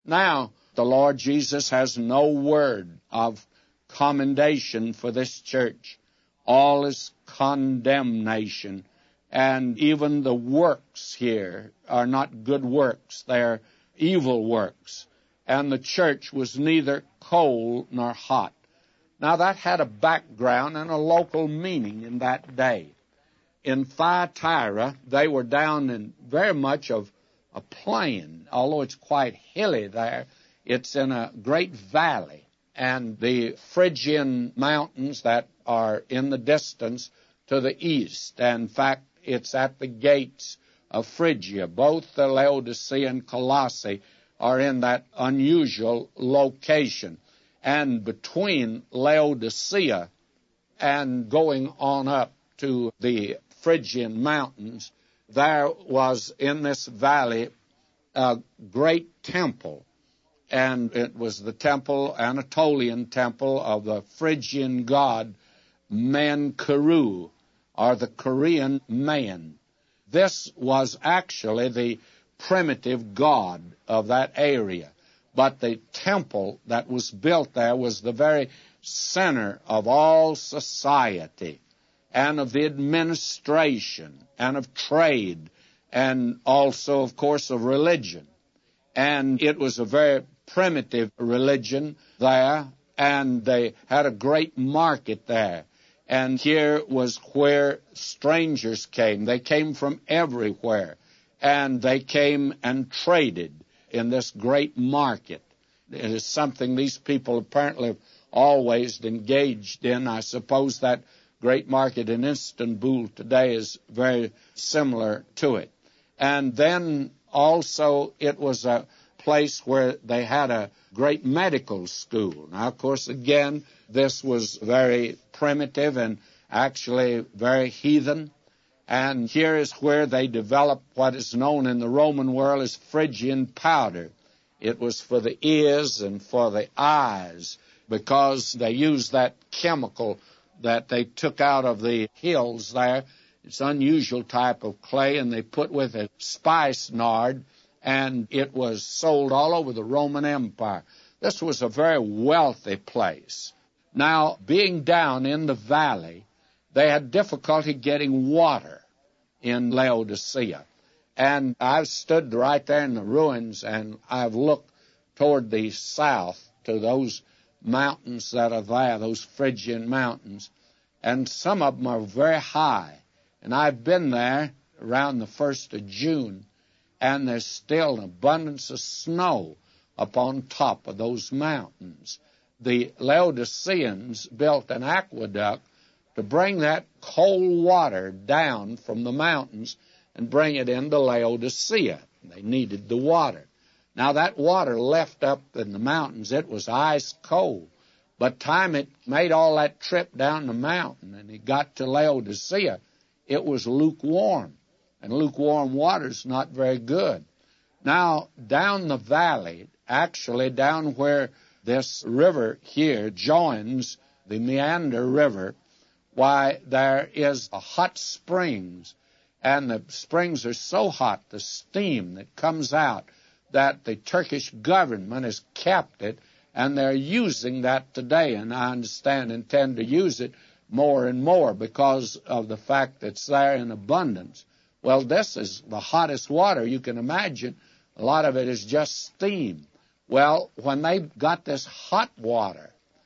Now, the Lord Jesus has no word of commendation for this church. All is condemnation. And even the works here are not good works. They're evil works. And the church was neither cold nor hot. Now, that had a background and a local meaning in that day. In Thyatira, they were down in very much of a plain. Although it's quite hilly there, it's in a great valley. And the Phrygian mountains that are in the distance to the east. And in fact, it's at the gates of Phrygia. Both the Laodicea and Colossae are in that unusual location. And between Laodicea and going on up to the Phrygian mountains, there was in this valley a great temple. And it was the temple, Anatolian temple of the Phrygian god Menkaru, or the Korean man. This was actually the primitive god of that area. But the temple that was built there was the very center of all society and of the administration and of trade and also, of course, of religion. And it was a very primitive religion there, and they had a great market there. And here was where strangers came. They came from everywhere, and they came and traded in this great market. It is something these people apparently have always engaged in. I suppose that great market in Istanbul today is very similar to it. And then also it was a place where they had a great medical school. Now, of course, again, this was very primitive and actually very heathen. And here is where they developed what is known in the Roman world as Phrygian powder. It was for the ears and for the eyes because they used that chemical that they took out of the hills there. It's an unusual type of clay, and they put with it spikenard, and it was sold all over the Roman Empire. This was a very wealthy place. Now, being down in the valley, they had difficulty getting water in Laodicea. And I've stood right there in the ruins, and I've looked toward the south to those mountains that are there, those Phrygian mountains, and some of them are very high. And I've been there around the 1st of June, and there's still an abundance of snow upon top of those mountains. The Laodiceans built an aqueduct to bring that cold water down from the mountains and bring it into Laodicea. They needed the water. Now, that water left up in the mountains, it was ice cold. But time it made all that trip down the mountain and it got to Laodicea, it was lukewarm. And lukewarm water is not very good. Now, down the valley, actually down where this river here joins the Meander River, why, there is a hot springs, and the springs are so hot, the steam that comes out, that the Turkish government has kept it, and they're using that today, and I understand intend to use it more and more because of the fact that it's there in abundance. Well, this is the hottest water you can imagine. A lot of it is just steam. Well, when they got this hot water,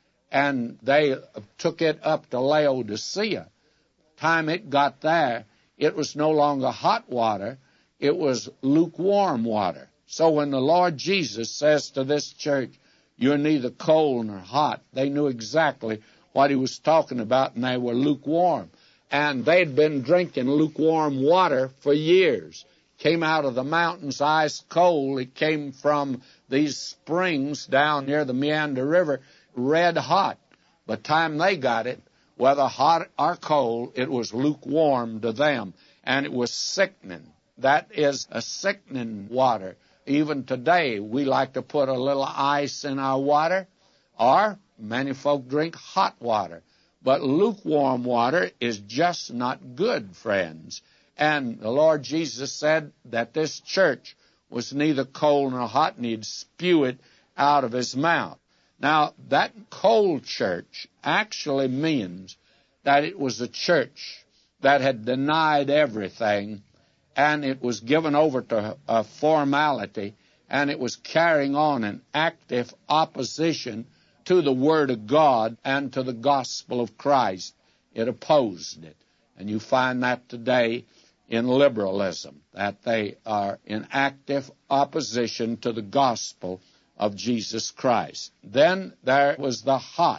and they took it up to Laodicea, time it got there, it was no longer hot water, it was lukewarm water. So when the Lord Jesus says to this church, you're neither cold nor hot, they knew exactly what he was talking about, and they were lukewarm. And they'd been drinking lukewarm water for years. Came out of the mountains ice cold. It came from these springs down near the Meander River, red hot. By the time they got it, whether hot or cold, it was lukewarm to them, and it was sickening. That is a sickening water. Even today, we like to put a little ice in our water, or many folk drink hot water. But lukewarm water is just not good, friends. And the Lord Jesus said that this church was neither cold nor hot, and he'd spew it out of his mouth. Now, that cold church actually means that it was a church that had denied everything, and it was given over to a formality, and it was carrying on an active opposition to the Word of God and to the gospel of Christ. It opposed it. And you find that today in liberalism, that they are in active opposition to the gospel of Jesus Christ. Then there was the hot,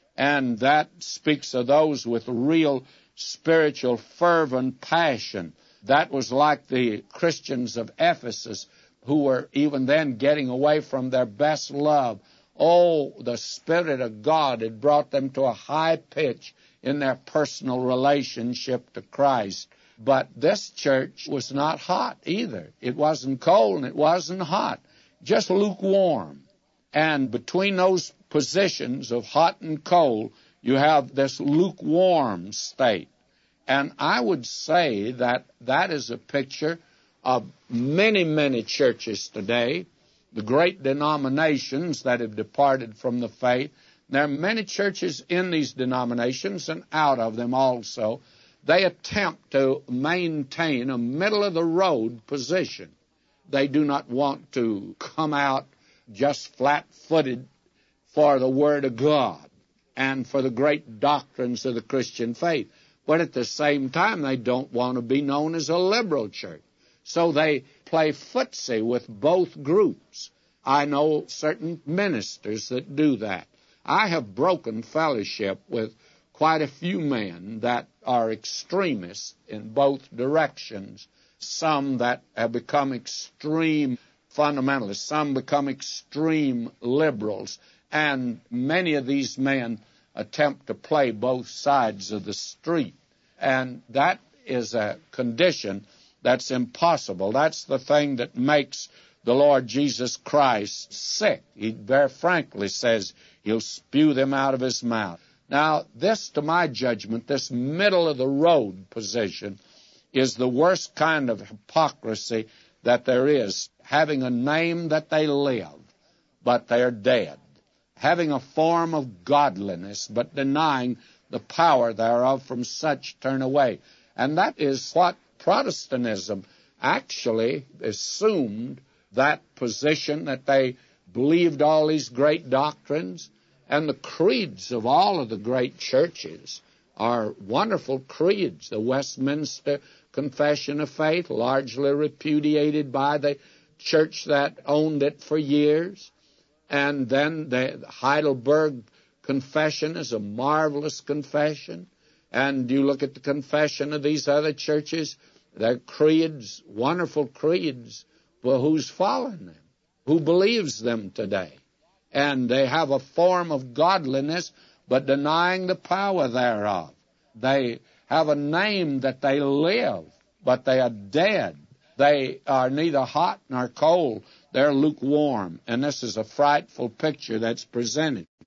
and that speaks of those with real spiritual fervent passion. That was like the Christians of Ephesus, who were even then getting away from their best love. Oh, the Spirit of God had brought them to a high pitch in their personal relationship to Christ. But this church was not hot either. It wasn't cold and it wasn't hot, just lukewarm. And between those positions of hot and cold, you have this lukewarm state. And I would say that that is a picture of many, many churches today, the great denominations that have departed from the faith. There are many churches in these denominations and out of them also. They attempt to maintain a middle-of-the-road position. They do not want to come out just flat-footed for the Word of God and for the great doctrines of the Christian faith. But at the same time, they don't want to be known as a liberal church. So they play footsie with both groups. I know certain ministers that do that. I have broken fellowship with quite a few men that are extremists in both directions. Some that have become extreme fundamentalists, some become extreme liberals, and many of these men attempt to play both sides of the street. And that is a condition that's impossible. That's the thing that makes the Lord Jesus Christ sick. He very frankly says he'll spew them out of his mouth. Now, this, to my judgment, this middle-of-the-road position is the worst kind of hypocrisy that there is. Having a name that they live, but they're dead. Having a form of godliness, but denying the power thereof, from such turn away. And that is what Protestantism actually assumed, that position, that they believed all these great doctrines. And the creeds of all of the great churches are wonderful creeds. The Westminster Confession of Faith, largely repudiated by the church that owned it for years. And then the Heidelberg Confession is a marvelous confession. And you look at the confession of these other churches, their creeds, wonderful creeds. Well, who's following them? Who believes them today? And they have a form of godliness, but denying the power thereof. They have a name that they live, but they are dead. They are neither hot nor cold. They're lukewarm. And this is a frightful picture that's presented.